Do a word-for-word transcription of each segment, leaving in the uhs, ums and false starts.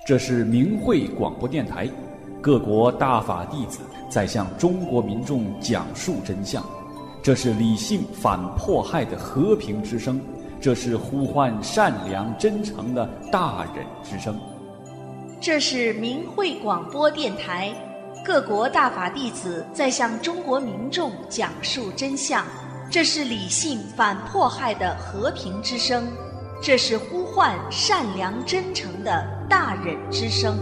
这是明慧广播电台，各国大法弟子在向中国民众讲述真相。这是理性反迫害的和平之声，这是呼唤善良真诚的大忍之声。 这是明慧广播电台，各国大法弟子在向中国民众讲述真相。这是理性反迫害的和平之声，这是呼唤善良真诚的大忍之声。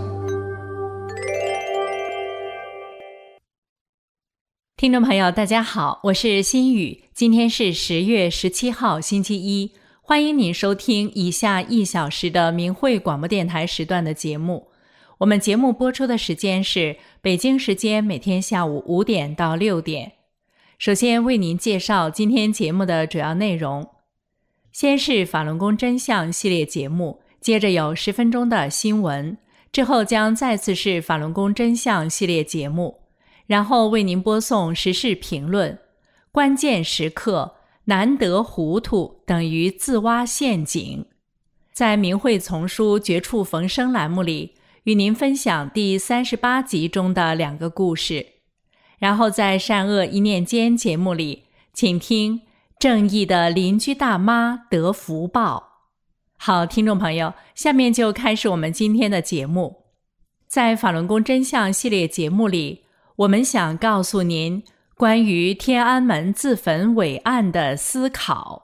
听众朋友大家好，我是心雨，今天是十月十七号星期一，欢迎您收听以下一小时的明慧广播电台时段的节目。我们节目播出的时间是北京时间每天下午五点到六点。首先为您介绍今天节目的主要内容，先是法轮功真相系列节目，接着有十分钟的新闻，之后将再次是法轮功真相系列节目，然后为您播送时事评论，关键时刻难得糊涂等于自挖陷阱。在明慧丛书绝处逢生栏目里，与您分享第三十八集中的两个故事。然后在善恶一念间节目里，请听正义的邻居大妈得福报。好，听众朋友，下面就开始我们今天的节目。在法轮功真相系列节目里，我们想告诉您关于天安门自焚伟案的思考。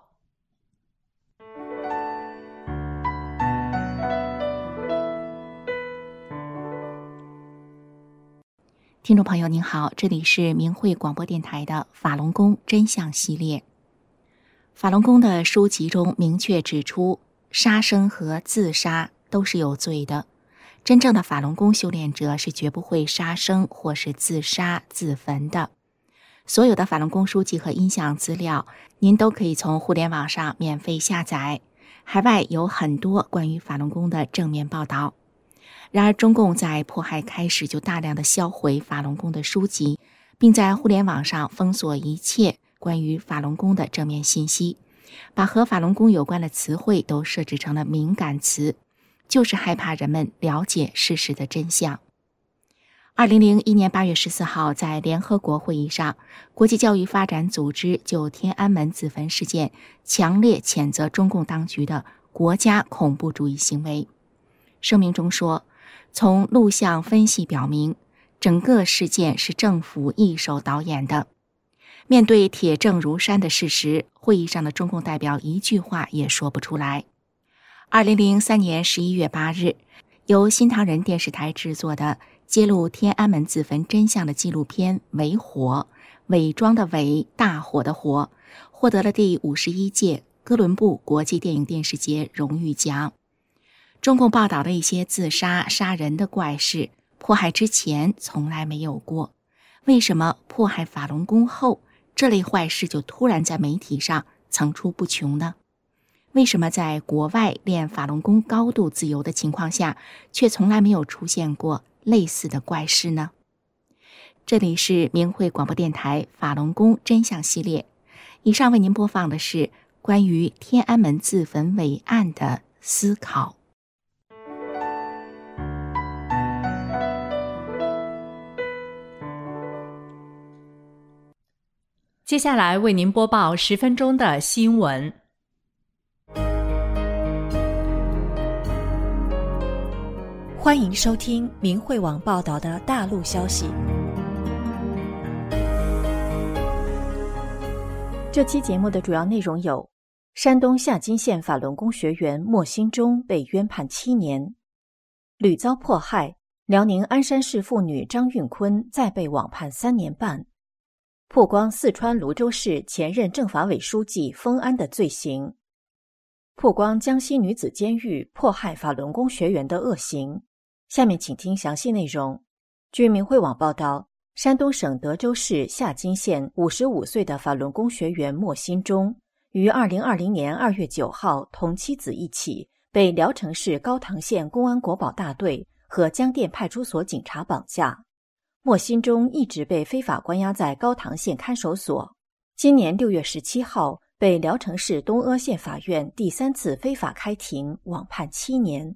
听众朋友您好，这里是明慧广播电台的法轮功真相系列。法轮功的书籍中明确指出，杀生和自杀都是有罪的。真正的法轮功修炼者是绝不会杀生或是自杀自焚的。所有的法轮功书籍和音像资料，您都可以从互联网上免费下载。海外有很多关于法轮功的正面报道。然而中共在迫害开始就大量的销毁法轮功的书籍，并在互联网上封锁一切关于法轮功的正面信息，把和法轮功有关的词汇都设置成了敏感词，就是害怕人们了解事实的真相。二零零一年八月十四号，在联合国会议上，国际教育发展组织就天安门自焚事件强烈谴责中共当局的国家恐怖主义行为。声明中说，从录像分析表明，整个事件是政府一手导演的。面对铁证如山的事实，会议上的中共代表一句话也说不出来。二零零三年十一月八日，由新唐人电视台制作的揭露天安门自焚真相的纪录片《伪火》，伪装的伪，大火的火，获得了第五十一届哥伦布国际电影电视节荣誉奖。中共报道的一些自杀杀人的怪事，迫害之前从来没有过，为什么迫害法轮功后，这类坏事就突然在媒体上层出不穷呢？为什么在国外练法轮功高度自由的情况下，却从来没有出现过类似的怪事呢？这里是明慧广播电台法轮功真相系列，以上为您播放的是关于天安门自焚伟案的思考。 接下来为您播报十分钟的新闻。 欢迎收听明慧网报道的大陆消息。这期节目的主要内容有：山东夏津县法轮功学员莫兴中被冤判七年；屡遭迫害，辽宁鞍山市妇女张运坤再被网判三年半；曝光四川泸州市前任政法委书记封安的罪行；曝光江西女子监狱迫害法轮功学员的恶行。下面请听详细内容。据明慧网报道，山东省德州市夏津县五十五岁的法轮功学员莫兴中，于二零二零年二月九号同妻子一起被聊城市高唐县公安国保大队和江店派出所警察绑架。莫兴中一直被非法关押在高唐县看守所，今年六月十七号被聊城市东阿县法院第三次非法开庭，网判七年。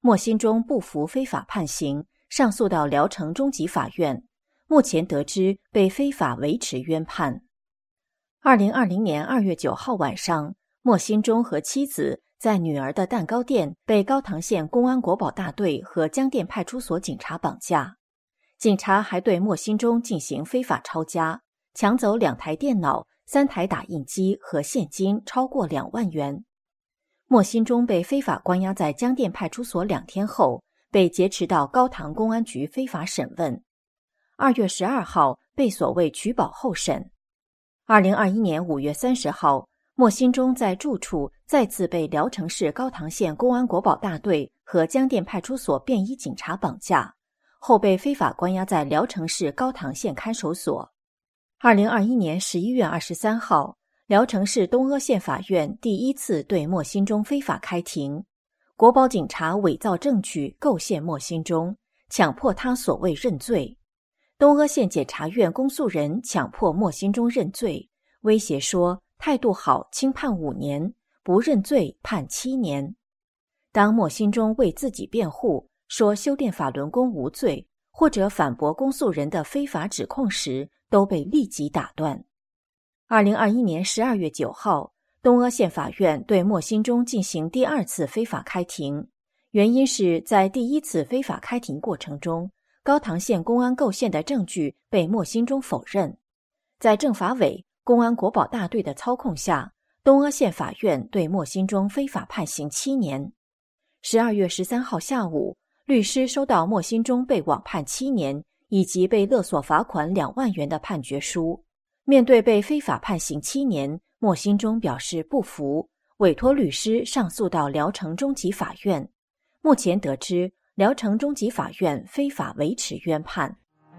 莫兴中不服非法判刑，上诉到聊城中级法院，目前得知被非法维持冤判。二零二零年二月九号晚上，莫兴中和妻子在女儿的蛋糕店被高唐县公安国保大队和江店派出所警察绑架，警察还对莫兴中进行非法抄家，抢走两台电脑、三台打印机和现金超过两万元。莫兴中被非法关押在江店派出所两天后，被劫持到高唐公安局非法审问。二月十二号被所谓取保候审。二零二一年五月三十号，莫兴中在住处再次被聊城市高唐县公安国保大队和江店派出所便衣警察绑架，后被非法关押在聊城市高唐县看守所。二零二一年十一月二十三号，聊城市东阿县法院第一次对莫兴中非法开庭，国保警察伪造证据构陷莫兴中，强迫他所谓认罪。东阿县检察院公诉人强迫莫兴中认罪，威胁说态度好轻判五年，不认罪判七年。当莫兴中为自己辩护，说修炼法轮功无罪，或者反驳公诉人的非法指控时，都被立即打断。二零二一年十二月九号，东阿县法院对莫兴中进行第二次非法开庭，原因是在第一次非法开庭过程中，高唐县公安构陷的证据被莫兴中否认。在政法委、公安国保大队的操控下，东阿县法院对莫兴中非法判刑七年。十二月十三号下午，律师收到莫兴中被网判七年以及被勒索罚款两万元的判决书。面对被非法判刑七年，莫兴中表示不服，委托律师上诉到聊城中级法院。目前得知，聊城中级法院非法维持冤判。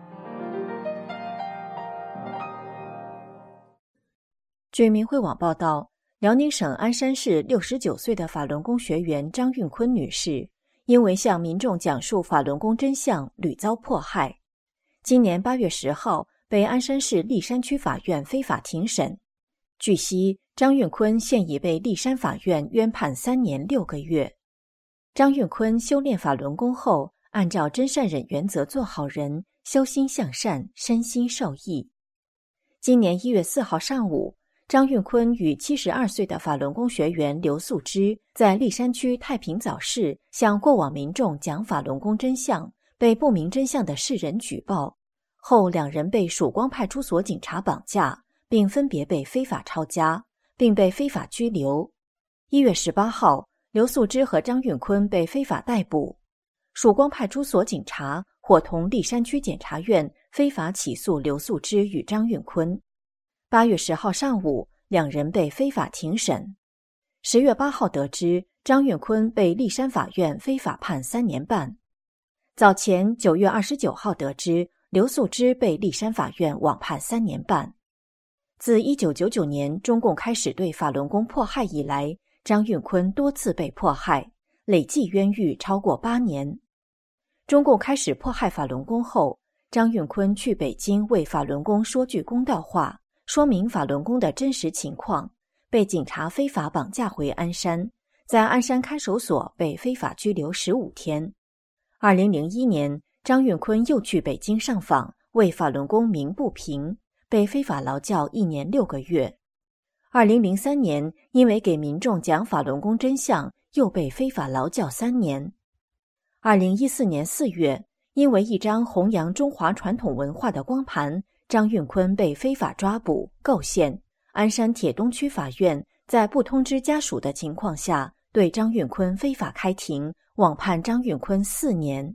据明慧网报道，辽宁省鞍山市六十九岁的法轮功学员张运坤女士，因为向民众讲述法轮功真相，屡遭迫害。今年八月十号，被鞍山市砾山区法院非法庭审。据悉，张运坤现已被砾山法院冤判三年六个月。张运坤修炼法轮功后，按照真善忍原则做好人，修心向善，身心受益。今年一月四号上午，张运坤与七十二岁的法轮功学员刘素芝在砾山区太平早市向过往民众讲法轮功真相，被不明真相的世人举报后，两人被曙光派出所警察绑架，并分别被非法抄家，并被非法拘留。一月十八号，刘素芝和张运坤被非法逮捕，曙光派出所警察伙同砾山区检察院非法起诉刘素芝与张运坤。八月十号上午，两人被非法庭审。十月八号得知，张运坤被砾山法院非法判三年半。早前九月二十九号得知，刘素芝被砾山法院网判三年半。自一九九九年中共开始对法轮功迫害以来，张运坤多次被迫害，累计冤狱超过八年。中共开始迫害法轮功后，张运坤去北京为法轮功说句公道话，说明法轮功的真实情况，被警察非法绑架回鞍山，在鞍山看守所被非法拘留十五天。二零零一年，张运坤又去北京上访，为法轮功鸣不平，被非法劳教一年六个月。二零零三年，因为给民众讲法轮功真相，又被非法劳教三年。二零一四年四月，因为一张弘扬中华传统文化的光盘，张运坤被非法抓捕构陷。鞍山铁东区法院在不通知家属的情况下，对张运坤非法开庭，网判张运坤四年。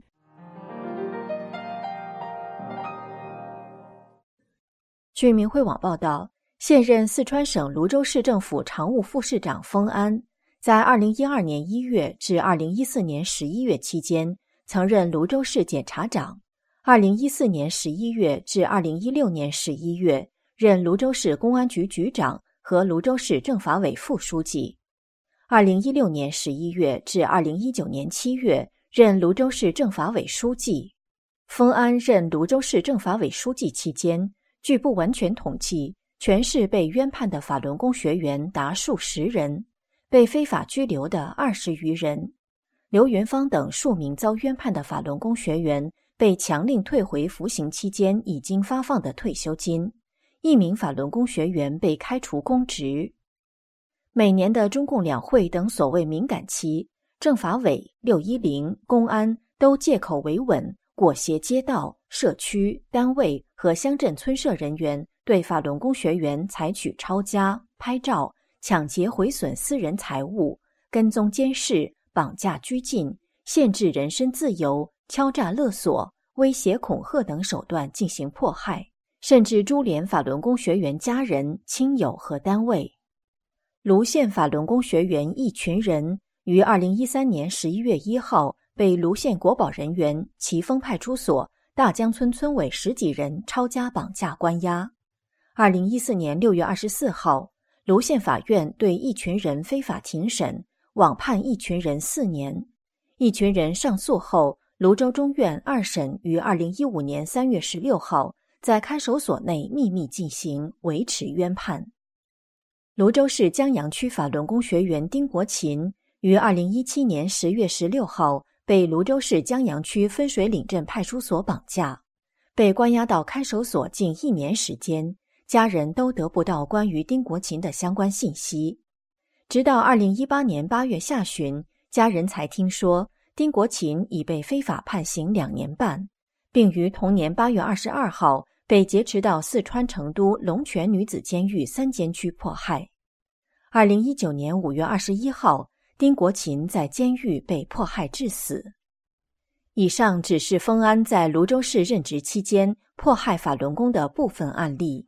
据明慧网报道，现任四川省泸州市政府常务副市长封安，在二零一二年一月至二零一四年十一月期间，曾任泸州市检察长；二零一四年十一月至二零一六年十一月，任泸州市公安局局长和泸州市政法委副书记；二零一六年十一月至二零一九年七月，任泸州市政法委书记。封安任泸州市政法委书记期间，据不完全统计，全市被冤判的法轮功学员达数十人，被非法拘留的二十余人。 刘元芳等数名遭冤判的法轮功学员被强令退回服刑期间已经发放的退休金，一名法轮功学员被开除公职。每年的中共两会等所谓敏感期，政法委、六一零、公安都借口维稳，裹挟街道、社区、单位和乡镇村社人员对法轮功学员采取抄家、拍照、抢劫毁损私人财物、跟踪监视、绑架拘禁、限制人身自由、敲诈勒索、威胁恐吓等手段进行迫害，甚至株连法轮功学员家人、亲友和单位。泸县法轮功学员一群人于二零一三年十一月一号被泸县国保人员、奇峰派出所、大江村村委十几人抄家绑架关押。二零一四年六月二十四号，泸县法院对一群人非法庭审，网判一群人四年。一群人上诉后，泸州中院二审于二零一五年三月十六号在看守所内秘密进行，维持冤判。泸州市江阳区法轮功学员丁国勤于二零一七年十月十六号被泸州市江阳区分水岭镇派出所绑架，被关押到看守所近一年时间，家人都得不到关于丁国勤的相关信息。直到二零一八年八月下旬，家人才听说丁国勤已被非法判刑两年半，并于同年八月二十二号被劫持到四川成都龙泉女子监狱三监区迫害。二零一九年五月二十一号，丁国勤在监狱被迫害致死。以上只是封安在泸州市任职期间迫害法轮功的部分案例。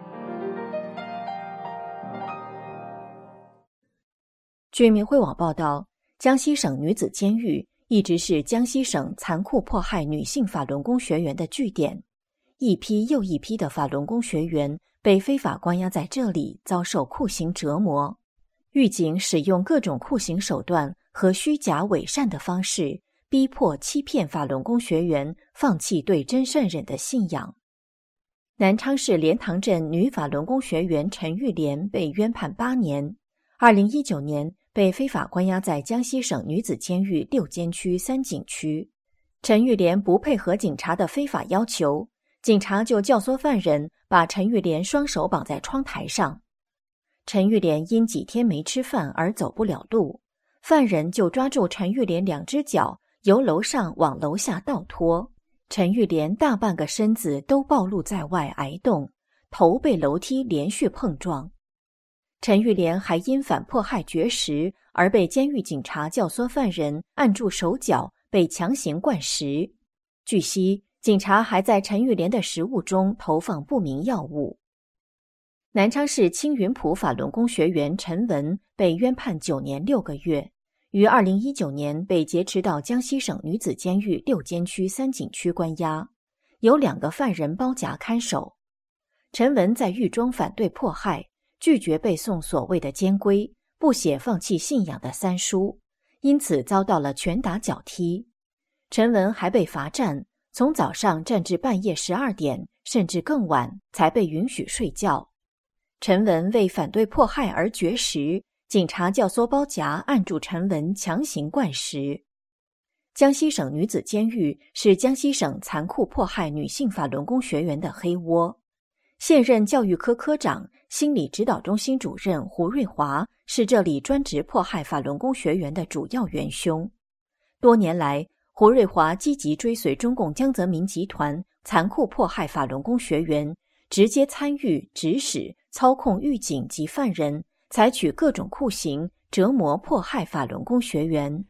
据明慧网报道，江西省女子监狱一直是江西省残酷迫害女性法轮功学员的据点，一批又一批的法轮功学员被非法关押在这里，遭受酷刑折磨。狱警使用各种酷刑手段和虚假伪善的方式，逼迫欺骗法轮功学员放弃对真善忍的信仰。南昌市莲塘镇女法轮功学员陈玉莲被冤判八年，二零一九年被非法关押在江西省女子监狱六监区三警区。陈玉莲不配合警察的非法要求，警察就教唆犯人把陈玉莲双手绑在窗台上。陈玉莲因几天没吃饭而走不了路，犯人就抓住陈玉莲两只脚，由楼上往楼下倒拖。陈玉莲大半个身子都暴露在外挨冻，头被楼梯连续碰撞。陈玉莲还因反迫害绝食而被监狱警察教唆犯人按住手脚，被强行灌食。据悉，警察还在陈玉莲的食物中投放不明药物。南昌市青云浦法轮功学员陈文被冤判九年六个月，于二零一九年被劫持到江西省女子监狱六监区三警区关押，有两个犯人包夹看守。陈文在狱中反对迫害，拒绝背诵所谓的监规，不写放弃信仰的三书，因此遭到了拳打脚踢。陈文还被罚站，从早上站至半夜十二点，甚至更晚才被允许睡觉。陈文为反对迫害而绝食，警察教唆包夹按住陈文强行灌食。江西省女子监狱是江西省残酷迫害女性法轮功学员的黑窝。现任教育科科长、心理指导中心主任胡瑞华是这里专职迫害法轮功学员的主要元凶。多年来，胡瑞华积极追随中共江泽民集团残酷迫害法轮功学员，直接参与、指使、操控狱警及犯人，采取各种酷刑折磨迫害法轮功学员。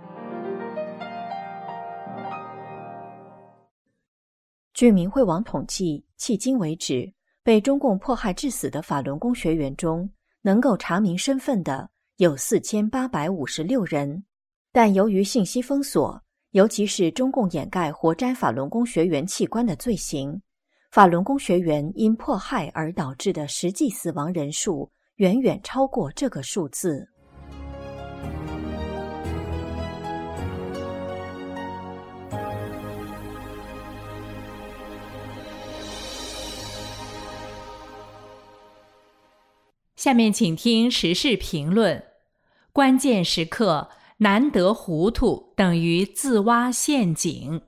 据明慧网统计，迄今为止，被中共迫害致死的法轮功学员中，能够查明身份的有四千八百五十六人，但由于信息封锁，尤其是中共掩盖活摘法轮功学员器官的罪行，法轮功学员因迫害而导致的实际死亡人数远远超过这个数字。 下面请听时事评论。关键时刻， 难得糊涂等于自挖陷阱。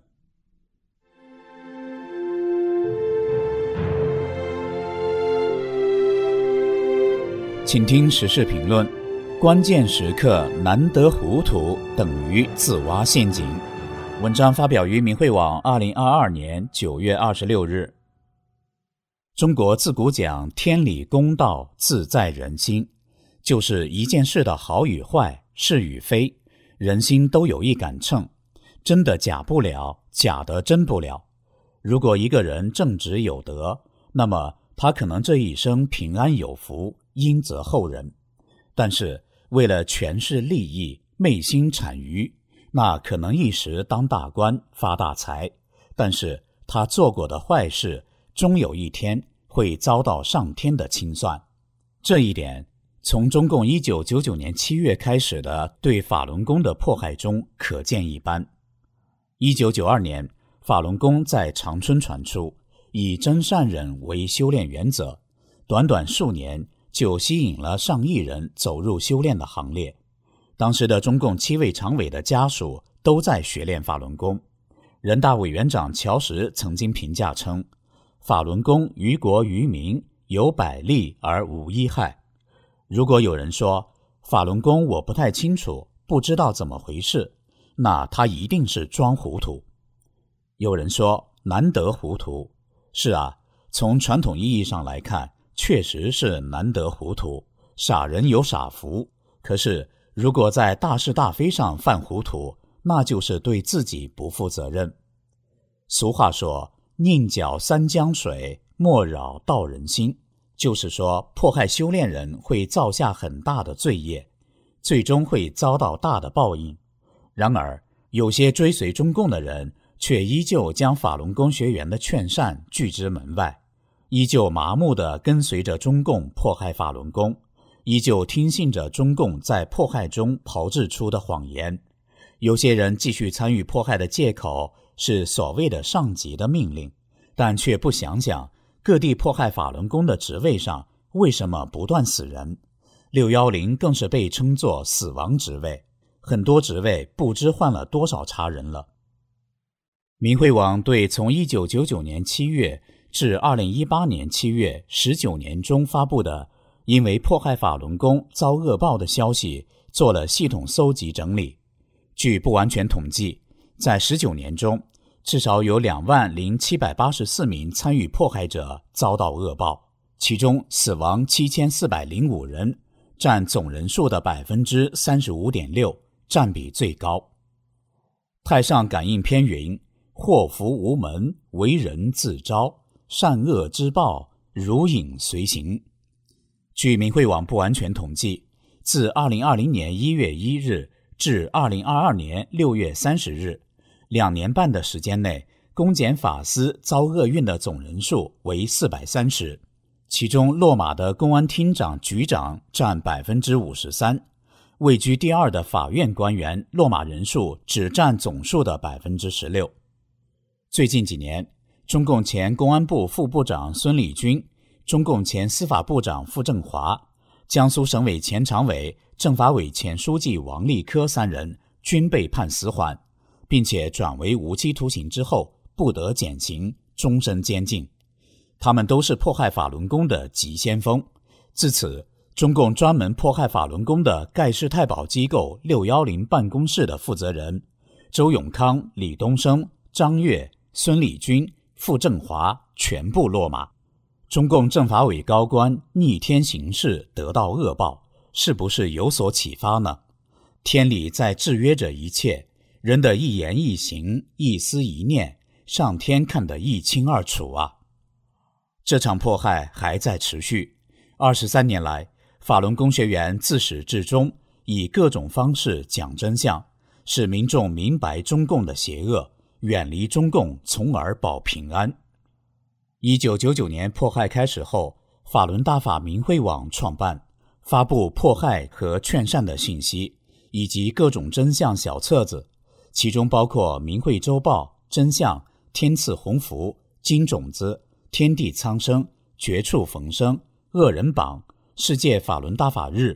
请听时事评论：关键时刻难得糊涂等于自挖陷阱。文章发表于明慧网二零二二年九月二十六日。中国自古讲天理公道自在人心，就是一件事的好与坏、是与非，人心都有一杆秤，真的假不了，假的真不了。如果一个人正直有德，那么他可能这一生平安有福，荫泽后人。但是为了权势利益，昧心谄谀，那可能一时当大官发大财，但是他做过的坏事终有一天会遭到上天的清算。这一点从中共一九九九年七月开始的对法轮功的迫害中可见一斑。一九九二年，法轮功在长春传出，以真善忍为修炼原则，短短数年就吸引了上亿人走入修炼的行列。当时的中共七位常委的家属都在学练法轮功。人大委员长乔石曾经评价称，法轮功于国于民有百利而无一害。如果有人说法轮功我不太清楚，不知道怎么回事，那他一定是装糊涂。有人说难得糊涂，是啊，从传统意义上来看，确实是难得糊涂，傻人有傻福。可是如果在大是大非上犯糊涂，那就是对自己不负责任。俗话说，宁搅三江水，莫扰道人心，就是说迫害修炼人会造下很大的罪业，最终会遭到大的报应。然而有些追随中共的人却依旧将法轮功学员的劝善拒之门外，依旧麻木地跟随着中共迫害法轮功，依旧听信着中共在迫害中炮制出的谎言。有些人继续参与迫害的借口是所谓的上级的命令，但却不想想各地迫害法轮功的职位上为什么不断死人。六一零更是被称作死亡职位，很多职位不知换了多少茬人了。明慧网对从一九九九年七月至二零一八年七月十九年中发布的因为迫害法轮功遭恶报的消息做了系统搜集整理。据不完全统计，在十九年中至少有两万零七百八十四名参与迫害者遭到恶报，其中死亡七千四百零五人，占总人数的 百分之三十五点六， 占比最高。太上感应篇云，祸福无门，为人自招，善恶之报，如影随形。据明慧网不完全统计，自二零二零年一月一日至二零二二年六月三十日，两年半的时间内，公检法司遭厄运的总人数为四百三十，其中落马的公安厅长、局长占 百分之五十三， 位居第二的法院官员落马人数只占总数的 百分之十六。 最近几年，中共前公安部副部长孙立军、中共前司法部长傅政华、江苏省委前常委、政法委前书记王立科三人均被判死缓，并且转为无期徒刑之后不得减刑，终身监禁。他们都是迫害法轮功的急先锋。自此，中共专门迫害法轮功的盖世太保机构六一零办公室的负责人周永康、李东生、张悦、孙立军、傅政华全部落马。中共政法委高官逆天行事，得到恶报，是不是有所启发呢？天理在制约着一切，人的一言一行、一思一念，上天看得一清二楚啊！这场迫害还在持续。二十三年来，法轮功学员自始至终以各种方式讲真相，使民众明白中共的邪恶，远离中共，从而保平安。一九九九年迫害开始后，法轮大法明慧网创办，发布迫害和劝善的信息，以及各种真相小册子，其中包括明慧周报、真相、天赐鸿福、金种子、天地苍生、绝处逢生、恶人榜、世界法轮大法日、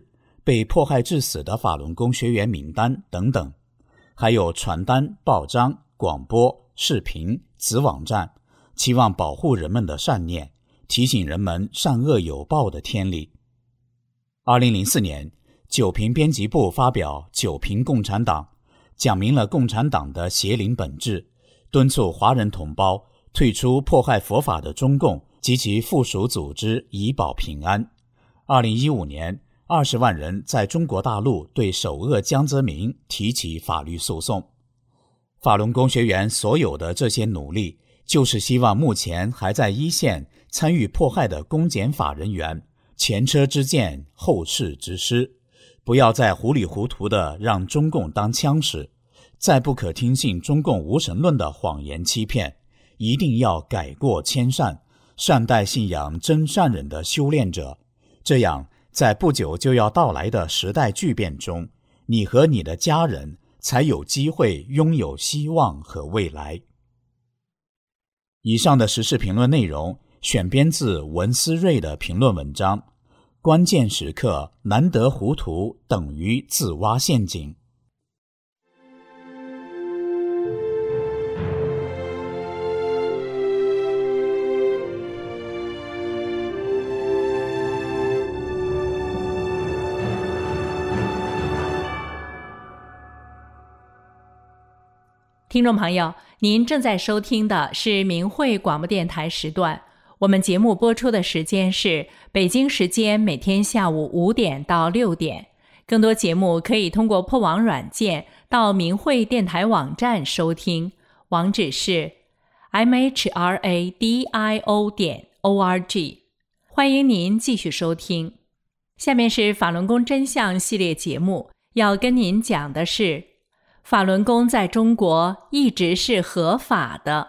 被迫害致死的法轮功学员名单等等，还有传单、报章、广播、视频、子网站，期望保护人们的善念，提醒人们善恶有报的天理。二零零四年，九评编辑部发表《九评共产党》，讲明了共产党的邪灵本质，敦促华人同胞退出迫害佛法的中共及其附属组织，以保平安。二零一五年，二十万人在中国大陆对首恶江泽民提起法律诉讼。法轮功学员所有的这些努力，就是希望目前还在一线参与迫害的公检法人员前车之鉴，后事之师，不要再糊里糊涂地让中共当枪使，再不可听信中共无神论的谎言欺骗，一定要改过迁善，善待信仰真善忍的修炼者。这样，在不久就要到来的时代巨变中，你和你的家人才有机会拥有希望和未来。以上的时事评论内容选编自文思睿的评论文章，关键时刻难得糊涂等于自挖陷阱。 听众朋友，您正在收听的是明慧广播电台时段，我们节目播出的时间是北京时间每天下午五点到六点。更多节目可以通过破网软件到明慧电台网站收听，网址是 m h r a d i o 点 o r g。 欢迎您继续收听。下面是法轮功真相系列节目，要跟您讲的是法轮功在中国一直是合法的。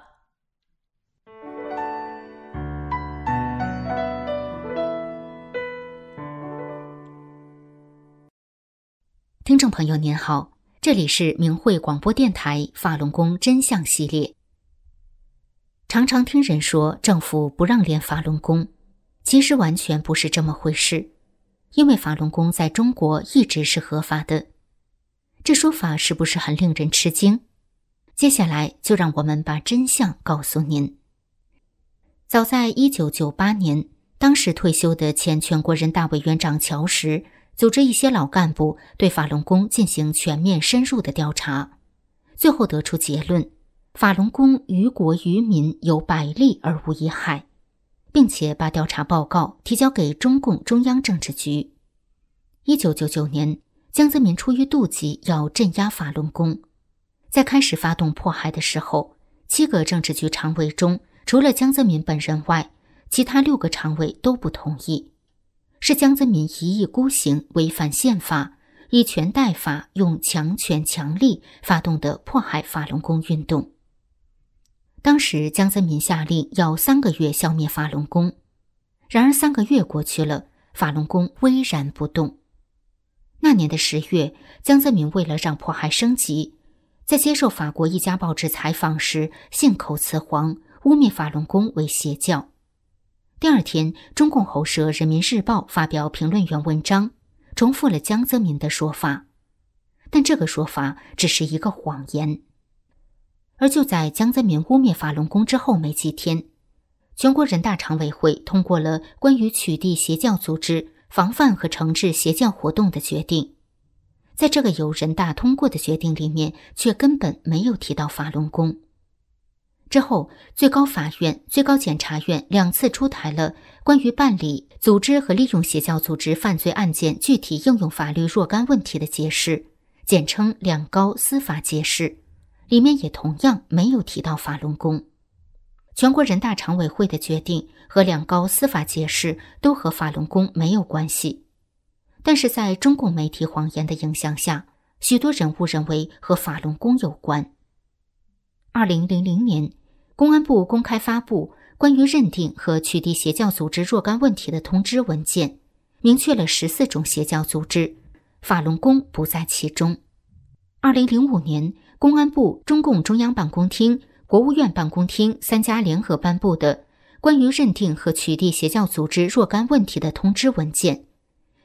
听众朋友您好，这里是明慧广播电台法轮功真相系列。常常听人说政府不让练法轮功，其实完全不是这么回事，因为法轮功在中国一直是合法的。这说法是不是很令人吃惊？接下来就让我们把真相告诉您。早在一九九八年，当时退休的前全国人大委员长乔石组织一些老干部对法轮功进行全面深入的调查，最后得出结论，法轮功于国于民有百利而无一害，并且把调查报告提交给中共中央政治局。一九九九年，江泽民出于妒忌要镇压法轮功，在开始发动迫害的时候，七个政治局常委中，除了江泽民本人外，其他六个常委都不同意。是江泽民一意孤行，违反宪法，以权代法，用强权强力发动的迫害法轮功运动。当时江泽民下令要三个月消灭法轮功，然而三个月过去了，法轮功巍然不动。那年的十月，江泽民为了让迫害升级，在接受法国一家报纸采访时信口雌黄，污蔑法轮功为邪教。第二天，中共喉舌《人民日报》发表评论员文章，重复了江泽民的说法，但这个说法只是一个谎言。而就在江泽民污蔑法轮功之后没几天，全国人大常委会通过了关于取缔邪教组织、防范和惩治邪教活动的决定。在这个由人大通过的决定里面，却根本没有提到法轮功。之后，最高法院、最高检察院两次出台了关于办理、组织和利用邪教组织犯罪案件具体应用法律若干问题的解释，简称两高司法解释，里面也同样没有提到法轮功。全国人大常委会的决定和两高司法解释都和法轮功没有关系，但是在中共媒体谎言的影响下，许多人误认为和法轮功有关。二零零零年，公安部公开发布关于认定和取缔邪教组织若干问题的通知文件，明确了十四种邪教组织，法轮功不在其中。二零零五年，公安部、中共中央办公厅、国务院办公厅三家联合颁布的关于认定和取缔邪教组织若干问题的通知文件，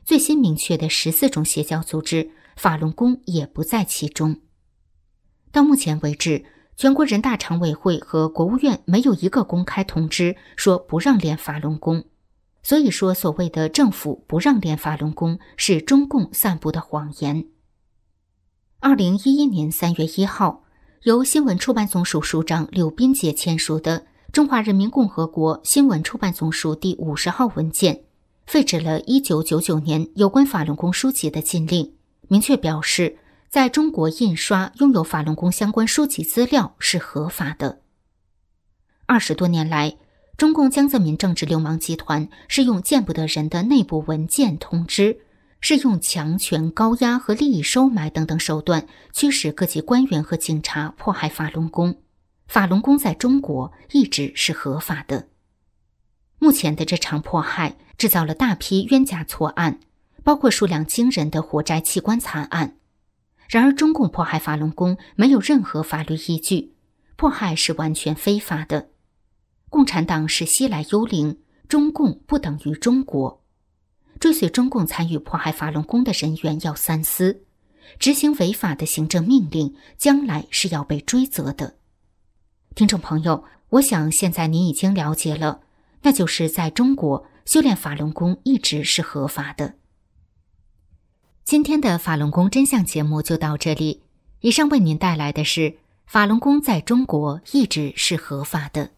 最新明确的十四种邪教组织，法轮功也不在其中。到目前为止，全国人大常委会和国务院没有一个公开通知说不让练法轮功，所以说所谓的政府不让练法轮功是中共散布的谎言。二零一一年三月一号，由新闻出版总署署长柳斌杰签署的《中华人民共和国新闻出版总署第五十号文件》，废止了一九九九年有关法轮功书籍的禁令，明确表示在中国印刷拥有法轮功相关书籍资料是合法的。二十多年来，中共江泽民政治流氓集团是用见不得人的内部文件通知，是用强权高压和利益收买等等手段驱使各级官员和警察迫害法轮功。法轮功在中国一直是合法的。目前的这场迫害制造了大批冤假错案，包括数量惊人的活摘器官惨案。然而中共迫害法轮功没有任何法律依据，迫害是完全非法的。共产党是西来幽灵，中共不等于中国。追随中共参与迫害法轮功的人员要三思，执行违法的行政命令将来是要被追责的。听众朋友，我想现在您已经了解了，那就是在中国修炼法轮功一直是合法的。今天的法轮功真相节目就到这里，以上为您带来的是法轮功在中国一直是合法的。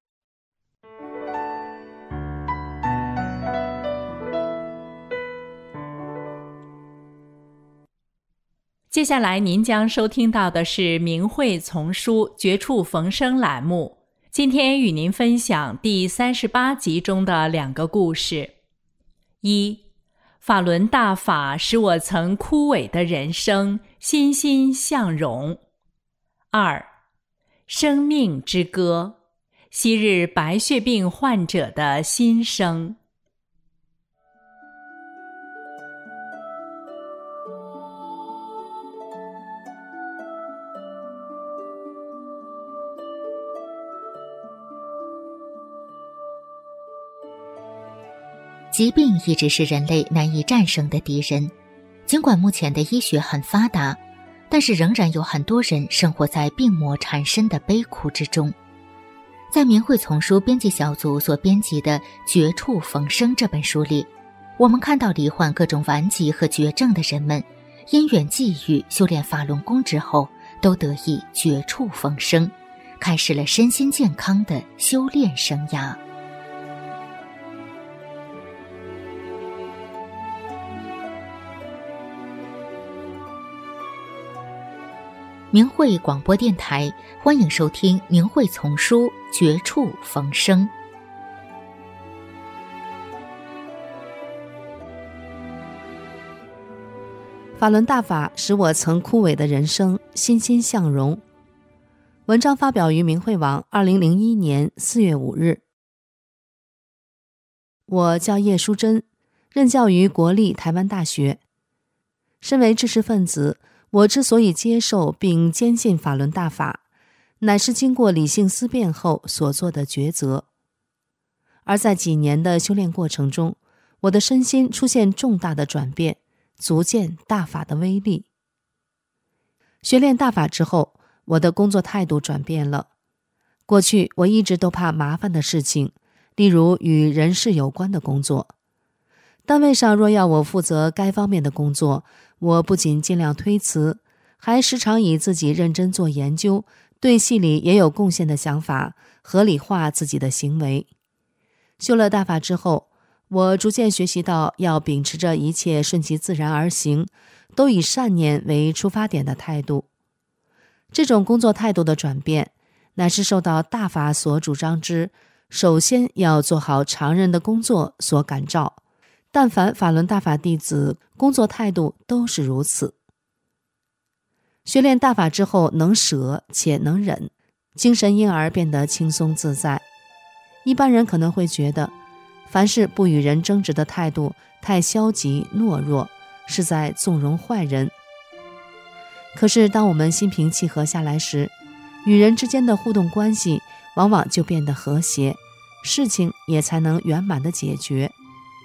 接下来您将收听到的是明慧丛书绝处逢生栏目，今天与您分享第三十八集中的两个故事。一，法轮大法使我曾枯萎的人生欣欣向荣。二，生命之歌，昔日白血病患者的心声。 疾病一直是人类难以战胜的敌人，尽管目前的医学很发达，但是仍然有很多人生活在病魔缠身的悲苦之中。在明慧丛书编辑小组所编辑的《绝处逢生》这本书里，我们看到罹患各种顽疾和绝症的人们，因缘际遇修炼法轮功之后，都得以绝处逢生，开始了身心健康的修炼生涯。明慧广播电台，欢迎收听明慧丛书绝处逢生。 法轮大法使我曾枯萎的人生欣欣向荣。文章发表于明慧网二零零一年四月五日。我叫叶淑珍，任教于国立台湾大学。身为知识分子，我之所以接受并坚信法轮大法，乃是经过理性思辨后所做的抉择。而在几年的修炼过程中，我的身心出现重大的转变，足见大法的威力。学练大法之后，我的工作态度转变了。过去我一直都怕麻烦的事情，例如与人事有关的工作。单位上若要我负责该方面的工作，我不仅尽量推辞，还时常以自己认真做研究，对系里也有贡献的想法，合理化自己的行为。修了大法之后，我逐渐学习到要秉持着一切顺其自然而行，都以善念为出发点的态度。这种工作态度的转变，乃是受到大法所主张之首先要做好常人的工作所感召。但凡法轮大法弟子，工作态度都是如此。学练大法之后，能舍且能忍，精神因而变得轻松自在。一般人可能会觉得，凡是不与人争执的态度太消极懦弱，是在纵容坏人。可是当我们心平气和下来时，与人之间的互动关系往往就变得和谐，事情也才能圆满的解决。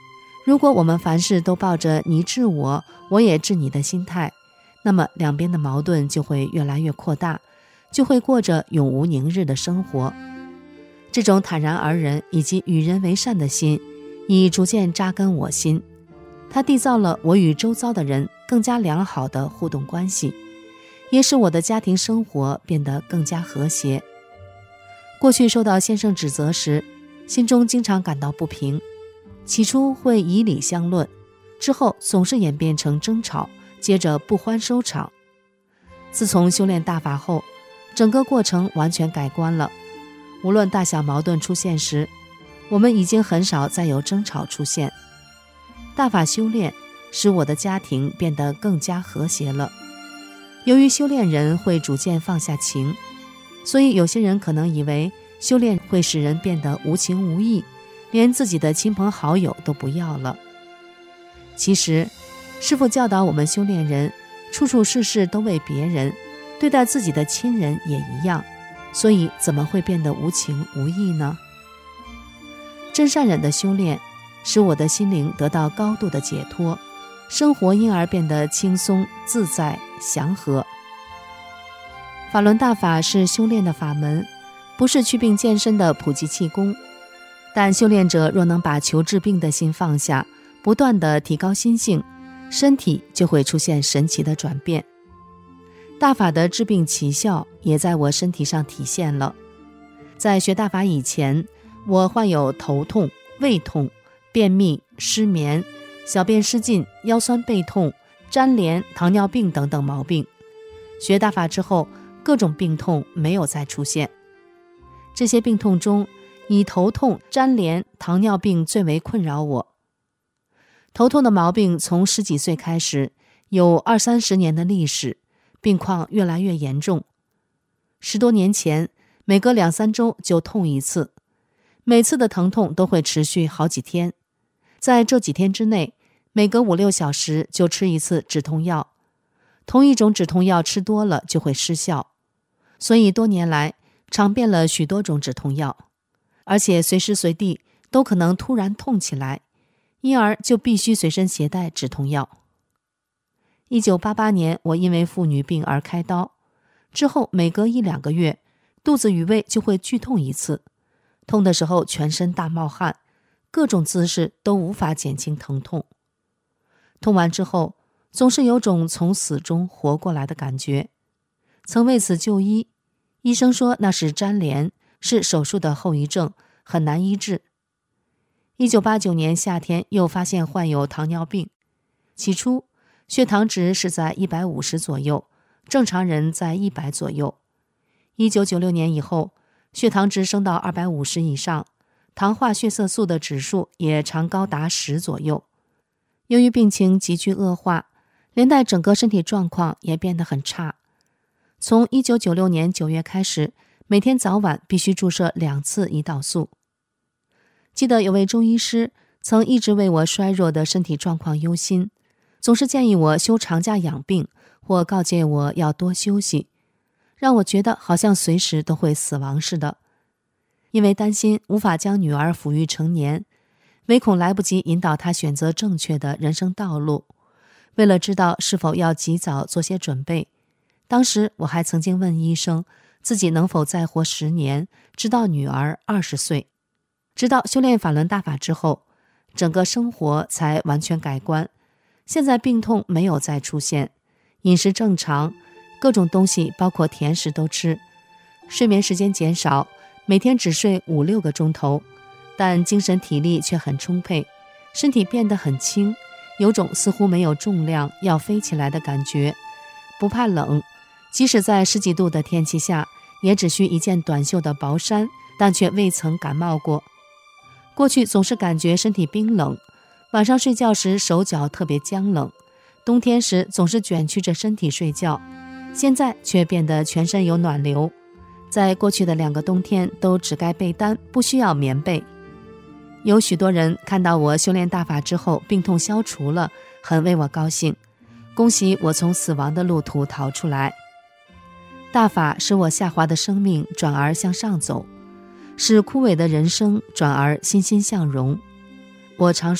如果我们凡事都抱着你治我，我也治你的心态，那么两边的矛盾就会越来越扩大，就会过着永无宁日的生活。这种坦然而人以及与人为善的心，已逐渐扎根我心，它缔造了我与周遭的人更加良好的互动关系，也使我的家庭生活变得更加和谐。过去受到先生指责时，心中经常感到不平，起初会以理相论，之后总是演变成争吵，接着不欢收场。自从修炼大法后，整个过程完全改观了。无论大小矛盾出现时，我们已经很少再有争吵出现。大法修炼使我的家庭变得更加和谐了。由于修炼人会逐渐放下情，所以有些人可能以为修炼会使人变得无情无义，连自己的亲朋好友都不要了。其实师父教导我们修炼人处处事事都为别人，对待自己的亲人也一样，所以怎么会变得无情无义呢？真善忍的修炼使我的心灵得到高度的解脱，生活因而变得轻松自在祥和。法轮大法是修炼的法门，不是祛病健身的普及气功，但修炼者若能把求治病的心放下，不断地提高心性，身体就会出现神奇的转变。大法的治病奇效也在我身体上体现了。在学大法以前，我患有头痛、胃痛、便秘、失眠、小便失禁、腰酸背痛、粘连、糖尿病等等毛病。学大法之后，各种病痛没有再出现。这些病痛中，以头痛、粘连、糖尿病最为困扰我。头痛的毛病从十几岁开始，有二三十年的历史，病况越来越严重。十多年前，每隔两三周就痛一次，每次的疼痛都会持续好几天。在这几天之内，每隔五六小时就吃一次止痛药，同一种止痛药吃多了就会失效，所以多年来尝遍了许多种止痛药，而且随时随地都可能突然痛起来，因而就必须随身携带止痛药。一九八八年，我因为妇女病而开刀，之后每隔一两个月，肚子与胃就会剧痛一次，痛的时候全身大冒汗，各种姿势都无法减轻疼痛。痛完之后，总是有种从死中活过来的感觉。曾为此就医，医生说那是粘连，是手术的后遗症，很难医治。一九八九年夏天又发现患有糖尿病，起初血糖值是在一百五十左右，正常人在一百左右。一九九六年以后，血糖值升到二百五十以上，糖化血色素的指数也常高达十左右。由于病情急剧恶化，连带整个身体状况也变得很差。从一九九六年九月开始，每天早晚必须注射两次胰岛素。记得有位中医师曾一直为我衰弱的身体状况忧心，总是建议我休长假养病，或告诫我要多休息，让我觉得好像随时都会死亡似的。因为担心无法将女儿抚育成年，唯恐来不及引导她选择正确的人生道路，为了知道是否要及早做些准备，当时我还曾经问医生自己能否再活十年，直到女儿二十岁。直到修炼法轮大法之后，整个生活才完全改观。现在病痛没有再出现，饮食正常，各种东西包括甜食都吃，睡眠时间减少，每天只睡五六个钟头，但精神体力却很充沛，身体变得很轻，有种似乎没有重量要飞起来的感觉，不怕冷，即使在十几度的天气下，也只需一件短袖的薄衫，但却未曾感冒过。过去总是感觉身体冰冷，晚上睡觉时手脚特别僵冷，冬天时总是卷曲着身体睡觉，现在却变得全身有暖流。在过去的两个冬天都只盖被单，不需要棉被。有许多人看到我修炼大法之后病痛消除了，很为我高兴，恭喜我从死亡的路途逃出来。大法使我下滑的生命转而向上走，使枯萎的人生转而欣欣向荣。我常说，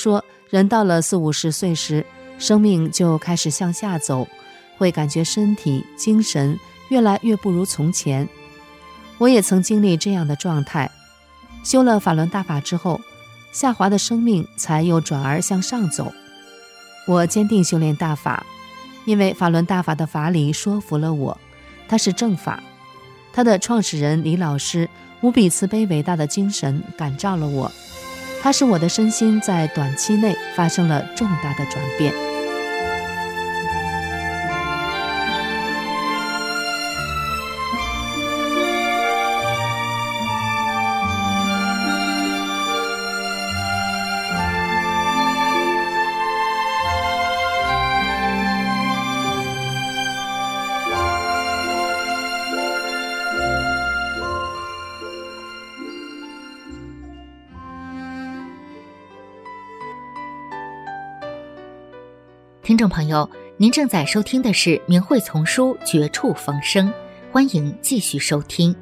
人到了四五十岁时，生命就开始向下走，会感觉身体、精神越来越不如从前。我也曾经历这样的状态，修了法轮大法之后，下滑的生命才又转而向上走。我坚定修炼大法，因为法轮大法的法理说服了我，它是正法。它的创始人李老师无比慈悲伟大的精神感召了我，它使我的身心在短期内发生了重大的转变。 听众朋友，您正在收听的是明慧丛书《绝处逢生》，欢迎继续收听。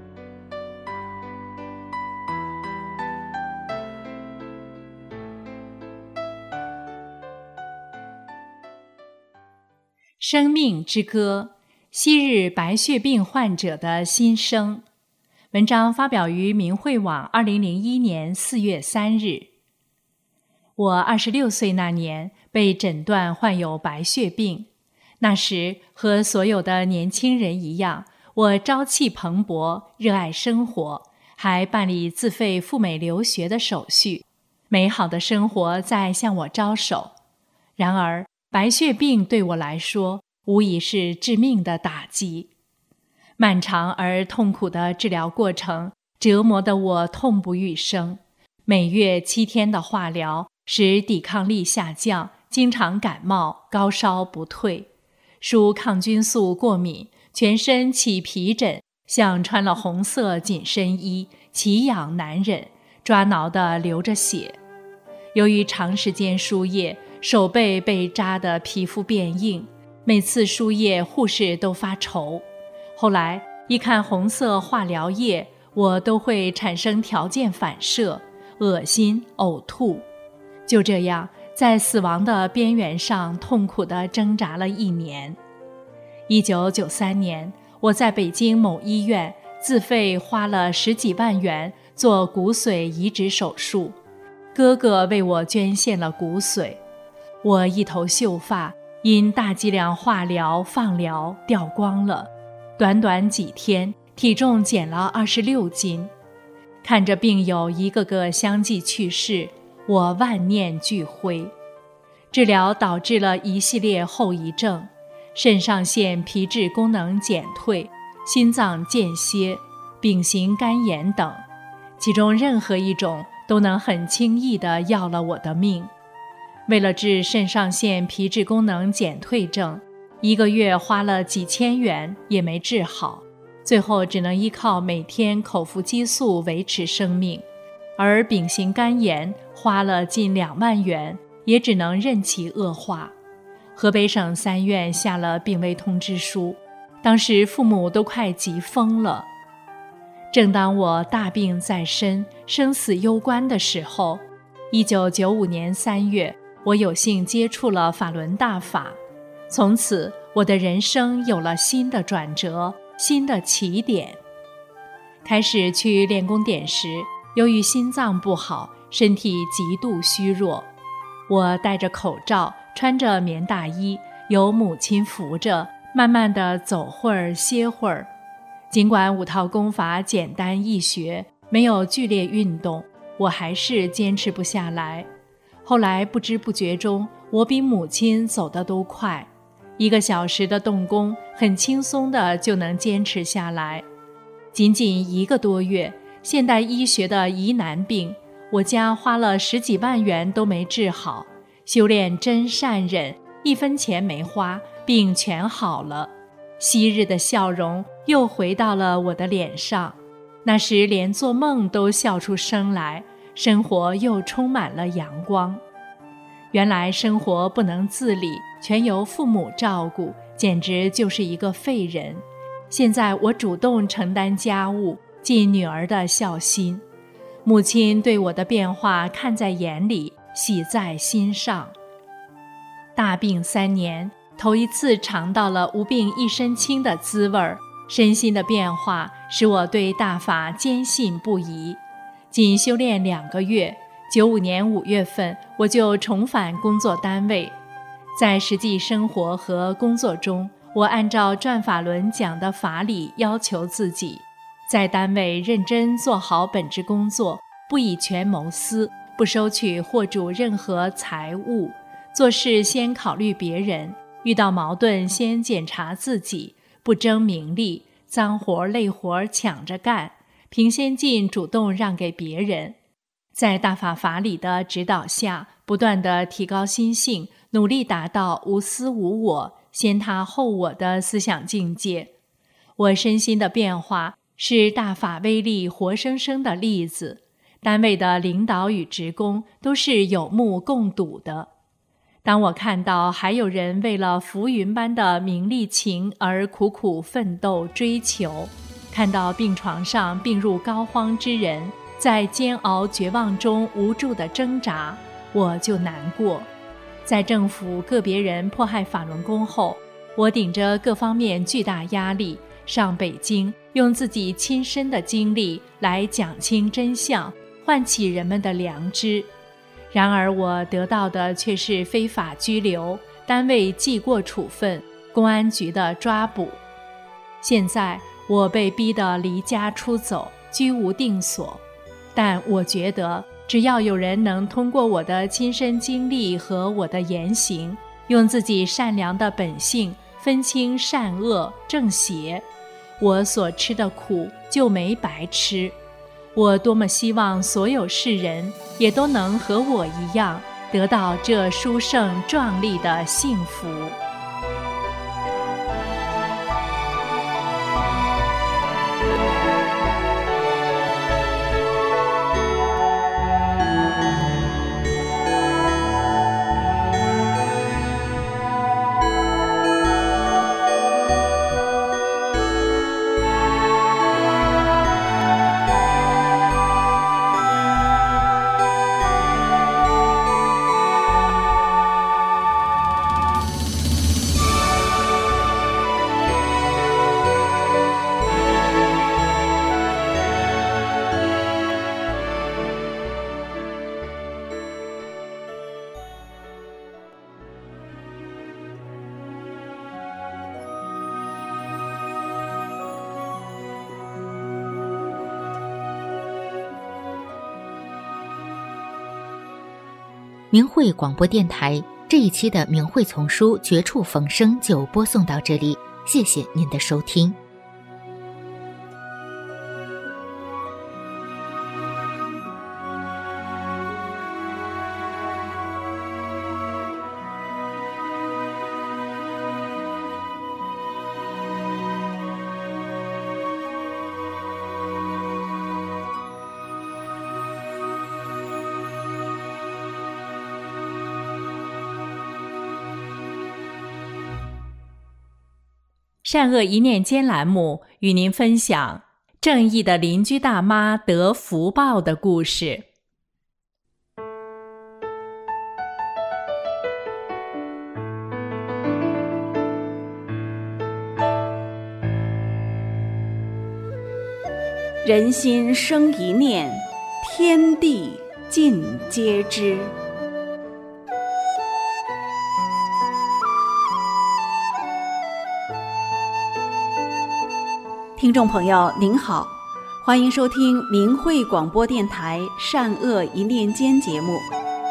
生命之歌：昔日白血病患者的心声。文章发表于明慧网二零零一年四月三日。我二十六岁那年被诊断患有白血病，那时和所有的年轻人一样，我朝气蓬勃，热爱生活，还办理自费赴美留学的手续，美好的生活在向我招手。然而，白血病对我来说无疑是致命的打击。漫长而痛苦的治疗过程折磨得我痛不欲生，每月七天的化疗使抵抗力下降，经常感冒，高烧不退，属抗菌素过敏，全身起皮疹，像穿了红色紧身衣，奇痒难忍，抓挠得流着血。由于长时间输液，手背被扎得皮肤变硬，每次输液护士都发愁。后来一看红色化疗液，我都会产生条件反射，恶心呕吐。就这样在死亡的边缘上痛苦地挣扎了一年。一九九三年，我在北京某医院自费花了十几万元做骨髓移植手术，哥哥为我捐献了骨髓。我一头秀发因大剂量化疗放疗掉光了，短短几天体重减了二十六斤。看着病友一个个相继去世，我万念俱灰。治疗导致了一系列后遗症，肾上腺皮质功能减退，心脏间歇，丙型肝炎等，其中任何一种都能很轻易地要了我的命。为了治肾上腺皮质功能减退症，一个月花了几千元也没治好，最后只能依靠每天口服激素维持生命。而丙型肝炎花了近两万元，也只能任其恶化。河北省三院下了病危通知书，当时父母都快急疯了。正当我大病在身，生死攸关的时候，一九九五年三月，我有幸接触了法轮大法，从此我的人生有了新的转折，新的起点。开始去练功点时，由于心脏不好，身体极度虚弱，我戴着口罩，穿着棉大衣，由母亲扶着，慢慢地走会儿歇会儿。尽管五套功法简单易学，没有剧烈运动，我还是坚持不下来。后来不知不觉中，我比母亲走得都快，一个小时的动功很轻松的就能坚持下来。仅仅一个多月，现代医学的疑难病，我家花了十几万元都没治好，修炼真善忍，一分钱没花，病全好了。昔日的笑容又回到了我的脸上，那时连做梦都笑出声来，生活又充满了阳光。原来生活不能自理，全由父母照顾，简直就是一个废人。现在我主动承担家务，尽女儿的孝心。母亲对我的变化看在眼里， 喜在心上。大病三年，头一次尝到了无病一身轻的滋味儿，身心的变化使我对大法坚信不疑。仅修炼两个月，九五年五月份，我就重返工作单位。在实际生活和工作中，我按照转法轮讲的法理要求自己，在单位认真做好本职工作，不以权谋私，不收取或主任何财物，做事先考虑别人，遇到矛盾先检查自己，不争名利，脏活累活抢着干，凭先进主动让给别人。在大法法理的指导下，不断地提高心性，努力达到无私无我、先他后我的思想境界。我身心的变化是大法威力活生生的例子，单位的领导与职工都是有目共睹的。当我看到还有人为了浮云般的名利情而苦苦奋斗追求，看到病床上病入膏肓之人在煎熬绝望中无助的挣扎，我就难过。在政府个别人迫害法轮功后，我顶着各方面巨大压力上北京，用自己亲身的经历来讲清真相，唤起人们的良知。然而我得到的却是非法拘留、单位记过处分、公安局的抓捕。现在我被逼得离家出走，居无定所，但我觉得只要有人能通过我的亲身经历和我的言行，用自己善良的本性分清善恶正邪，我所吃的苦就没白吃。我多么希望所有世人也都能和我一样，得到这殊胜壮丽的幸福。 明慧广播电台这一期的明慧丛书绝处逢生就播送到这里，谢谢您的收听。 善恶一念间栏目与您分享正义的邻居大妈得福报的故事。 人心生一念，天地尽皆知。听众朋友您好，欢迎收听明慧广播电台善恶一念间节目。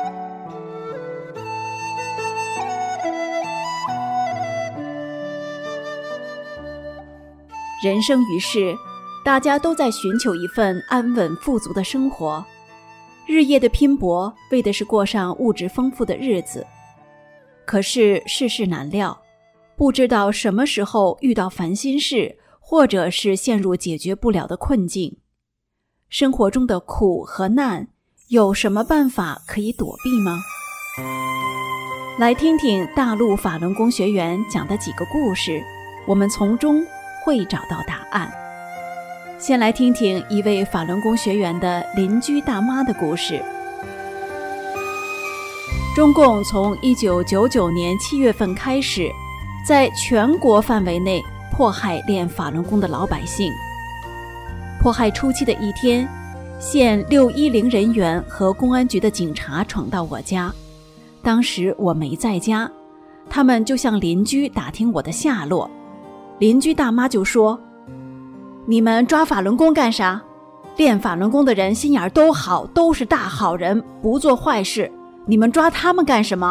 人生于世，大家都在寻求一份安稳富足的生活，日夜的拼搏，为的是过上物质丰富的日子。可是世事难料，不知道什么时候遇到烦心事，或者是陷入解决不了的困境。生活中的苦和难，有什么办法可以躲避吗？来听听大陆法轮功学员讲的几个故事，我们从中会找到答案。先来听听一位法轮功学员的邻居大妈的故事。 中共从一九九九年七月份开始，在全国范围内迫害练法轮功的老百姓。迫害初期的一天，县六一零人员和公安局的警察闯到我家，当时我没在家，他们就向邻居打听我的下落。邻居大妈就说：“你们抓法轮功干啥？练法轮功的人心眼都好，都是大好人，不做坏事，你们抓他们干什么？”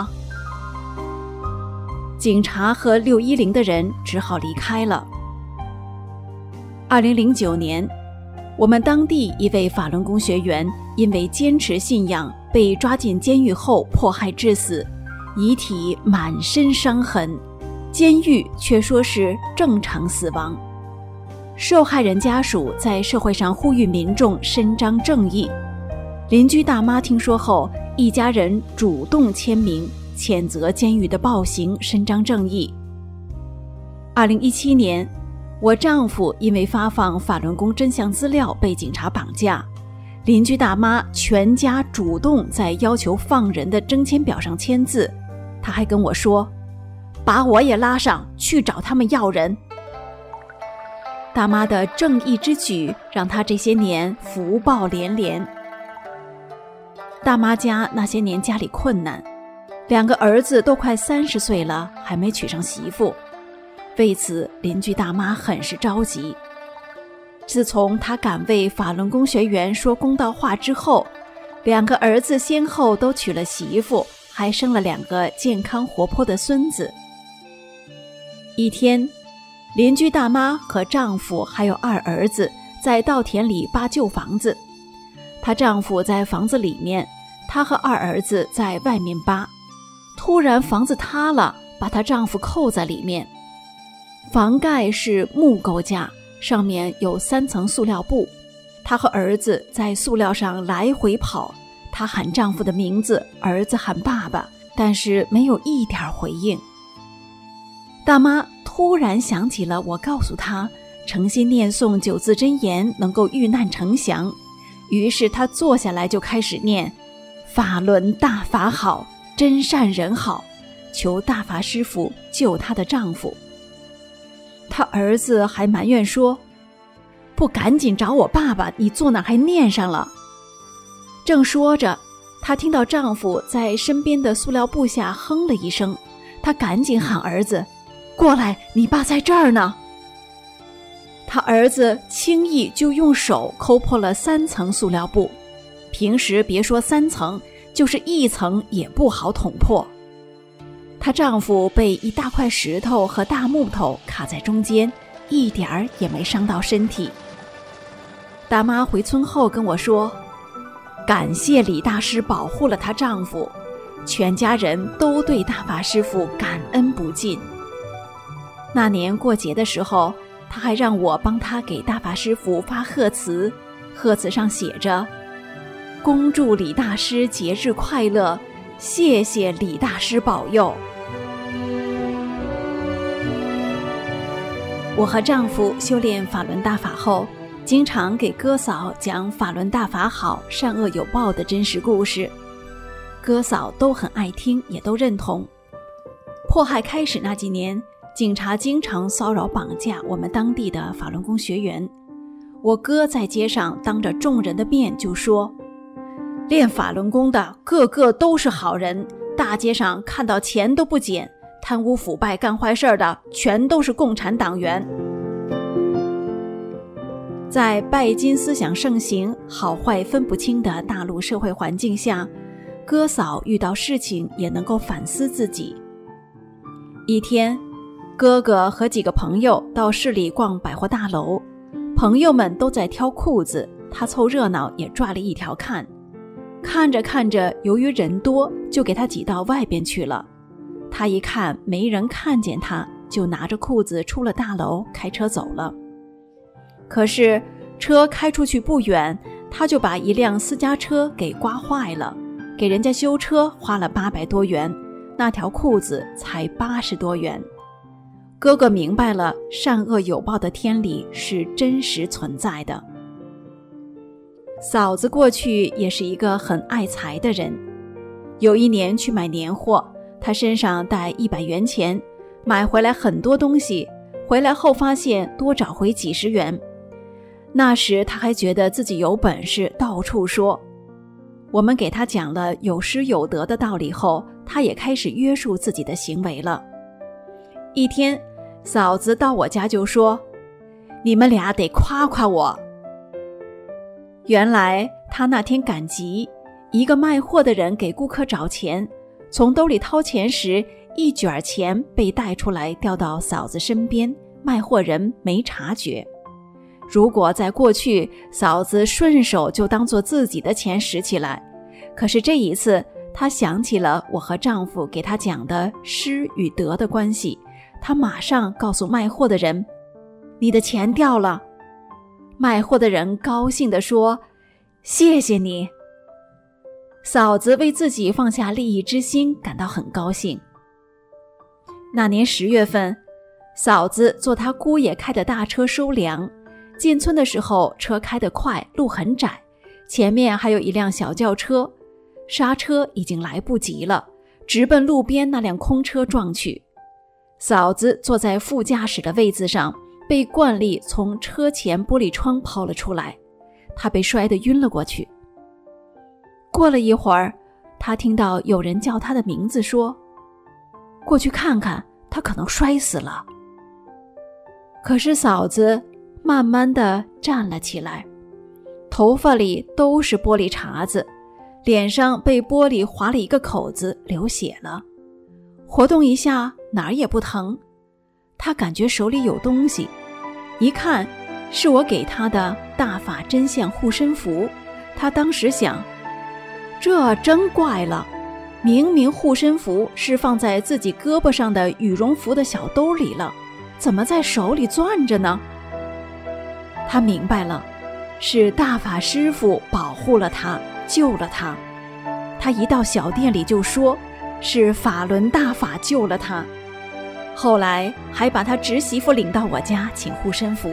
警察和六一零的人只好离开了。二零零九年，我们当地一位法轮功学员因为坚持信仰被抓进监狱后迫害致死，遗体满身伤痕，监狱却说是正常死亡。受害人家属在社会上呼吁民众伸张正义。邻居大妈听说后，一家人主动签名谴责监狱的暴行，伸张正义。二零一七年，我丈夫因为发放法轮功真相资料被警察绑架，邻居大妈全家主动在要求放人的征签表上签字，她还跟我说：“把我也拉上去找他们要人。”大妈的正义之举让她这些年福报连连。大妈家那些年家里困难，两个儿子都快三十岁了，还没娶上媳妇，为此邻居大妈很是着急。自从她敢为法轮功学员说公道话之后，两个儿子先后都娶了媳妇，还生了两个健康活泼的孙子。一天，邻居大妈和丈夫还有二儿子在稻田里扒旧房子，她丈夫在房子里面，她和二儿子在外面扒。突然房子塌了，把她丈夫扣在里面。房盖是木构架，上面有三层塑料布，她和儿子在塑料上来回跑，她喊丈夫的名字，儿子喊爸爸，但是没有一点回应。大妈突然想起了我告诉她诚心念诵九字真言能够遇难成祥，于是她坐下来就开始念：法轮大法好，真善人好，求大法师父救她的丈夫。她儿子还埋怨说：不赶紧找我爸爸，你坐哪还念上了。正说着，她听到丈夫在身边的塑料布下哼了一声，她赶紧喊儿子：过来，你爸在这儿呢。他儿子轻易就用手抠破了三层塑料布，平时别说三层，就是一层也不好捅破。她丈夫被一大块石头和大木头卡在中间，一点儿也没伤到身体。大妈回村后跟我说，感谢李大师保护了她丈夫，全家人都对大法师父感恩不尽。那年过节的时候，他还让我帮他给大法师父发贺词，贺词上写着：恭祝李大师节日快乐，谢谢李大师保佑。我和丈夫修炼法轮大法后，经常给哥嫂讲法轮大法好，善恶有报的真实故事，哥嫂都很爱听，也都认同。迫害开始那几年，警察经常骚扰绑架我们当地的法轮功学员，我哥在街上当着众人的面就说，练法轮功的个个都是好人，大街上看到钱都不捡，贪污腐败干坏事的全都是共产党员。在拜金思想盛行、好坏分不清的大陆社会环境下，哥嫂遇到事情也能够反思自己。一天，哥哥和几个朋友到市里逛百货大楼，朋友们都在挑裤子，他凑热闹也抓了一条看。看着看着，由于人多，就给他挤到外边去了。他一看没人看见他，就拿着裤子出了大楼，开车走了。可是车开出去不远，他就把一辆私家车给刮坏了，给人家修车花了八百多元，那条裤子才八十多元。哥哥明白了，善恶有报的天理是真实存在的。嫂子过去也是一个很爱财的人， 有一年去买年货，他身上带一百元钱，买回来很多东西，回来后发现多找回几十元。那时他还觉得自己有本事，到处说。我们给他讲了有失有得的道理后，他也开始约束自己的行为了。一天，嫂子到我家就说：“你们俩得夸夸我。”原来他那天赶集，一个卖货的人给顾客找钱，从兜里掏钱时，一卷钱被带出来掉到嫂子身边，卖货人没察觉。如果在过去，嫂子顺手就当作自己的钱拾起来，可是这一次她想起了我和丈夫给她讲的失与得的关系，她马上告诉卖货的人：“你的钱掉了。”卖货的人高兴地说：“谢谢你。”嫂子为自己放下利益之心感到很高兴。那年十月份，嫂子坐她姑爷开的大车收粮，进村的时候车开得快，路很窄，前面还有一辆小轿车，刹车已经来不及了，直奔路边那辆空车撞去。嫂子坐在副驾驶的位子上，被惯力从车前玻璃窗抛了出来，她被摔得晕了过去。过了一会儿，她听到有人叫她的名字，说：“过去看看，她可能摔死了。”可是嫂子慢慢地站了起来，头发里都是玻璃碴子，脸上被玻璃划了一个口子，流血了。活动一下哪儿也不疼，她感觉手里有东西，一看是我给她的大法真相护身符。她当时想，这真怪了，明明护身符是放在自己胳膊上的羽绒服的小兜里了，怎么在手里攥着呢？他明白了，是大法师父保护了他，救了他。他一到小店里就说，是法轮大法救了他。后来还把他侄媳妇领到我家请护身符。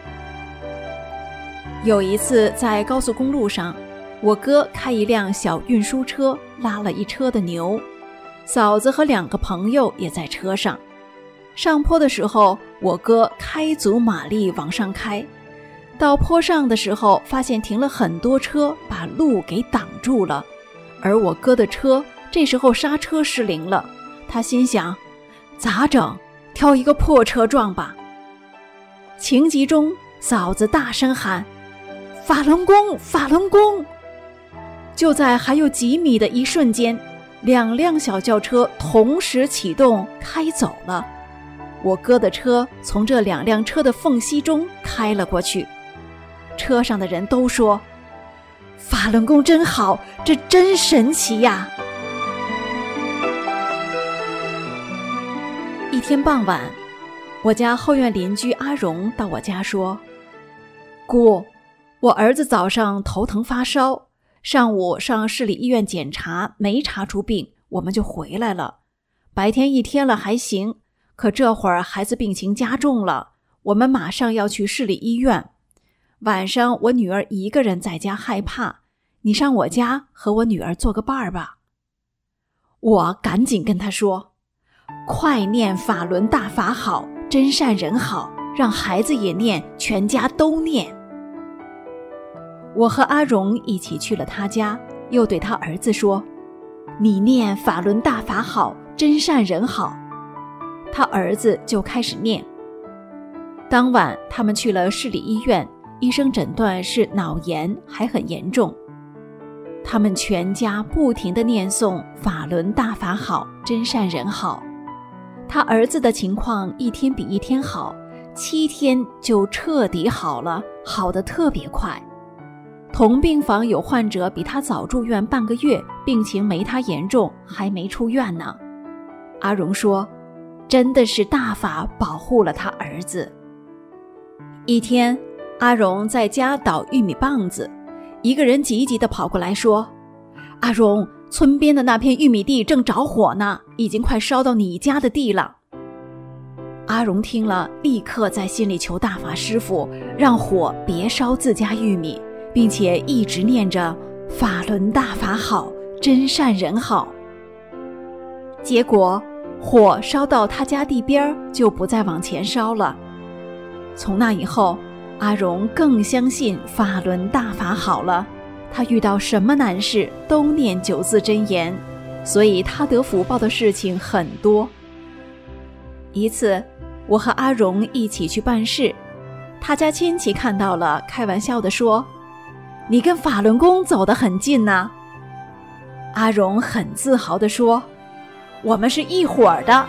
有一次在高速公路上，我哥开一辆小运输车，拉了一车的牛，嫂子和两个朋友也在车上。上坡的时候，我哥开足马力往上开，到坡上的时候发现停了很多车，把路给挡住了，而我哥的车这时候刹车失灵了。他心想，咋整？挑一个破车撞吧。情急中，嫂子大声喊，法轮功，法轮功！就在还有几米的一瞬间，两辆小轿车同时启动开走了。我哥的车从这两辆车的缝隙中开了过去。车上的人都说，法轮功真好，这真神奇呀！一天傍晚，我家后院邻居阿荣到我家说，姑，我儿子早上头疼发烧，上午上市里医院检查，没查出病，我们就回来了。白天一天了还行，可这会儿孩子病情加重了，我们马上要去市里医院。晚上我女儿一个人在家害怕，你上我家和我女儿做个伴儿吧。我赶紧跟她说，快念法轮大法好，真善人好，让孩子也念，全家都念。我和阿荣一起去了他家，又对他儿子说，你念法轮大法好，真善人好。他儿子就开始念。当晚他们去了市里医院，医生诊断是脑炎，还很严重。他们全家不停地念诵法轮大法好，真善人好。他儿子的情况一天比一天好，七天就彻底好了，好得特别快。同病房有患者比他早住院半个月，病情没他严重，还没出院呢。阿荣说，真的是大法保护了他儿子。一天，阿荣在家捣玉米棒子，一个人急急地跑过来说，阿荣，村边的那片玉米地正着火呢，已经快烧到你家的地了。阿荣听了，立刻在心里求大法师父，让火别烧自家玉米，并且一直念着法轮大法好，真善人好。 结果火烧到他家地边就不再往前烧了。从那以后，阿荣更相信法轮大法好了，他遇到什么难事都念九字真言，所以他得福报的事情很多。一次，我和阿荣一起去办事，他家亲戚看到了，开玩笑地说：“你跟法轮功走得很近呐。”阿荣很自豪地说：“我们是一伙儿的。”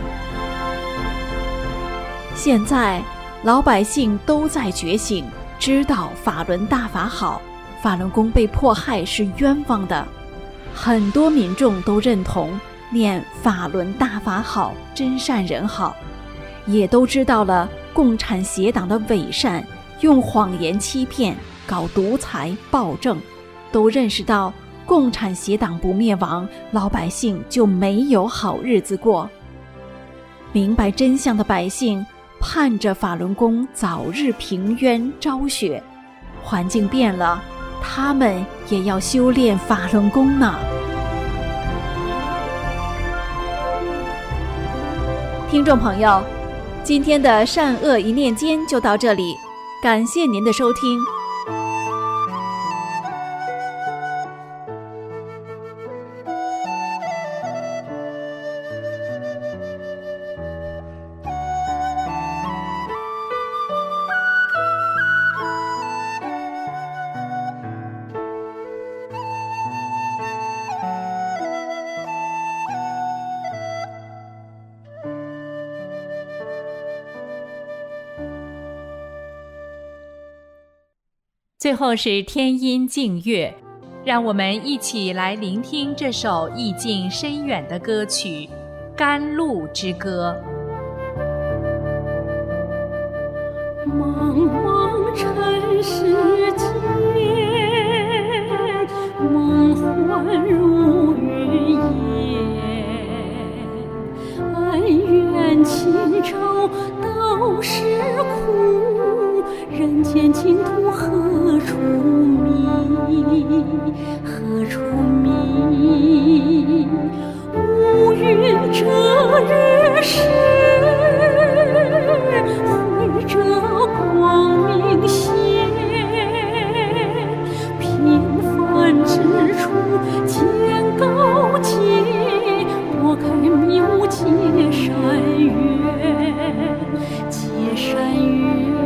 现在老百姓都在觉醒，知道法轮大法好，法轮功被迫害是冤枉的，很多民众都认同念法轮大法好，真善人好，也都知道了共产邪党的伪善，用谎言欺骗，搞独裁暴政，都认识到共产邪党不灭亡，老百姓就没有好日子过。明白真相的百姓盼着法轮功早日平冤昭雪，环境变了，他们也要修炼法轮功呢。听众朋友，今天的善恶一念间就到这里，感谢您的收听。 最后是天音静乐，让我们一起来聆听这首意境深远的歌曲《甘露之歌》。 茫茫尘世间，梦幻如云烟，恩怨情仇都是苦，人间净土何处觅？何处觅？乌云遮日时，慧遮光明线。平凡之处见高洁，拨开迷雾结善缘，结善缘。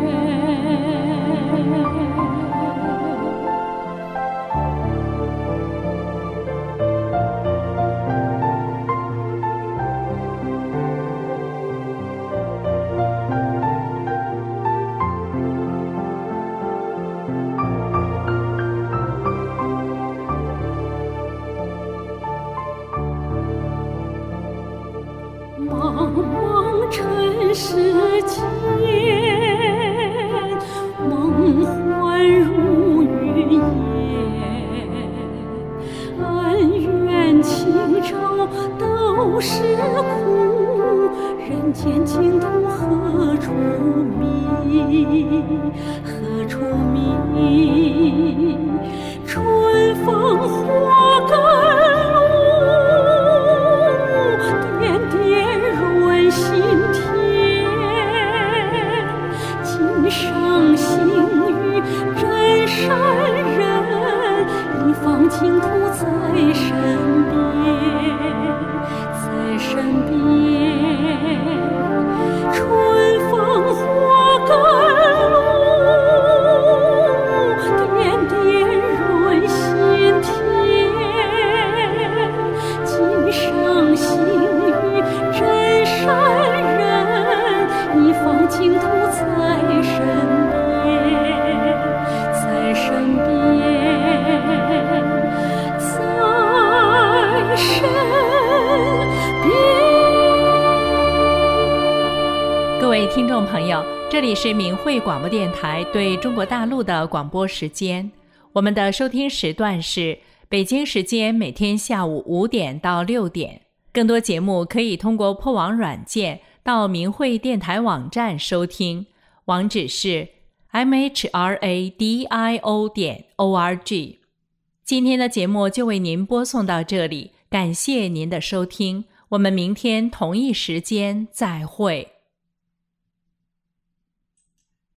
茫茫尘世间，梦幻如云烟，恩怨情仇都是苦，人间净土何处觅？何处觅？春风花甘露，点点润心田。今生幸遇真善人，一方净土在身边，在身边。春风花甘露，点点润心田。今生幸遇真善人，一方净土在身边，在身边，在身边。 各位听众朋友，这里是明慧广播电台对中国大陆的广播时间，我们的收听时段是北京时间每天下午五点到六点。更多节目可以通过破网软件到明慧电台网站收听，网址是 m h r a d i o 点 o r g。今天的节目就为您播送到这里，感谢您的收听， 我们明天同一时间再会。